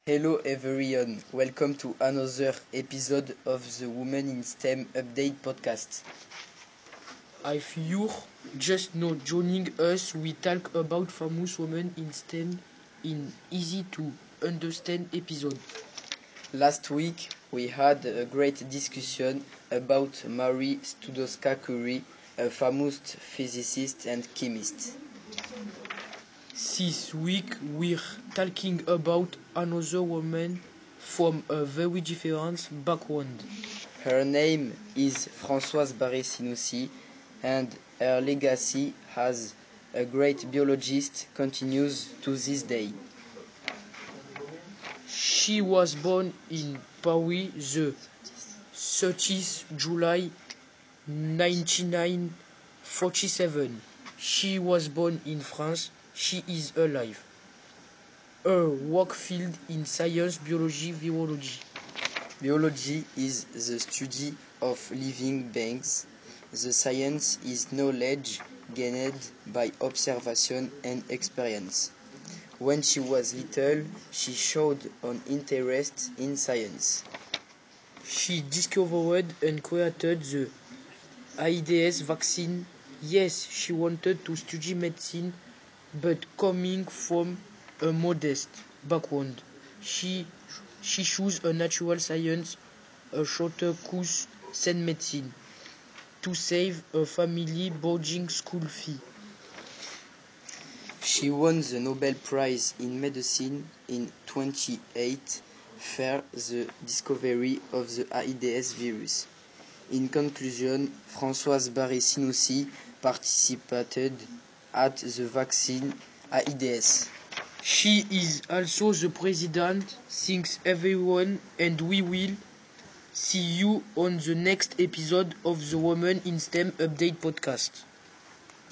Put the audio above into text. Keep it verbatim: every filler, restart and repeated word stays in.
Hello everyone, welcome to another episode of the Women in STEM Update podcast. If you're just now joining us, we talk about famous women in STEM in easy to understand episode. Last week we had a great discussion about Marie Sklodowska-Curie, a famous physicist and chemist. This week we're talking about another woman from a very different background. Her name is Françoise Barré-Sinoussi, and her legacy as a great biologist continues to this day. She was born in Paris the thirtieth of July nineteen forty-seven. She was born in France. She is alive. Her work field in science, biology, virology. Biology is the study of living beings. The science is knowledge gained by observation and experience. When she was little, she showed an interest in science. She discovered and created the AIDS vaccine. Yes, she wanted to study medicine, but coming from a modest background, she she chose a natural science, a shorter course than medicine, to save her family boarding school fee. She won the Nobel Prize in Medicine in twenty-eight for the discovery of the AIDS virus. In conclusion, Françoise Barré-Sinoussi participated at the vaccine AIDS. She is also the president. Thanks everyone, and we will see you on the next episode of the Women in STEM Update podcast.